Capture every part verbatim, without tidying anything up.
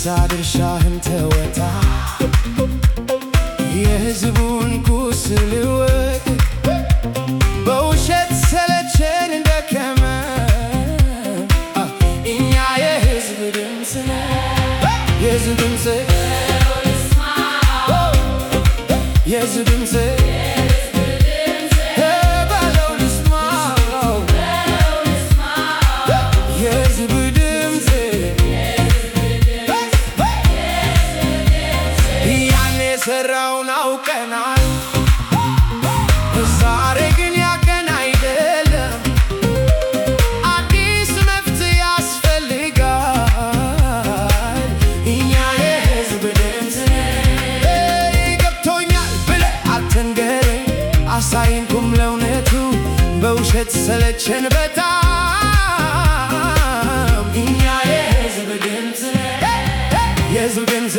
ድርሻህን ተወጣ የሕዝቡን ቁስል እወቅ በውሸት ሰለቸን ደከመ እኛ የሕዝብ ድምፅ የሕዝብ ድምፅ የሕዝብ ድምፅ ሰራውን አውቀናል ዛሬ ግን ያቀን አይደለም አዲስ መፍትሄ ያስፈልጋል እኛ የሕዝብ ድምፅ ገብቶኛል ብለህ አትንገረኝ አሳየን ቁም ለእውነቱ በውሸት ሰለቸን በጣም እኛ የሕዝብ ድምፅ የሕዝብ ድምፅ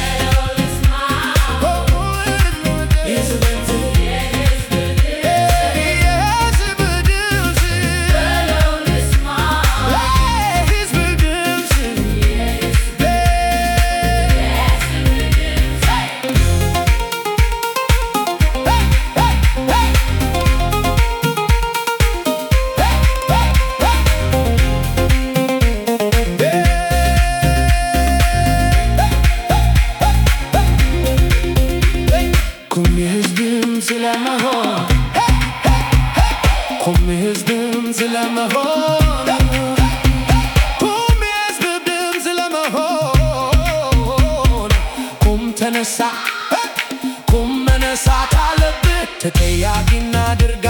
ቁም የሕዝብ ድምፅ ለመሆን ቁም የሕዝብ ድምፅ ለመሆን ቁም ተነሳ ቁም መነሳት አለብህ ተጠያቂና ድርግ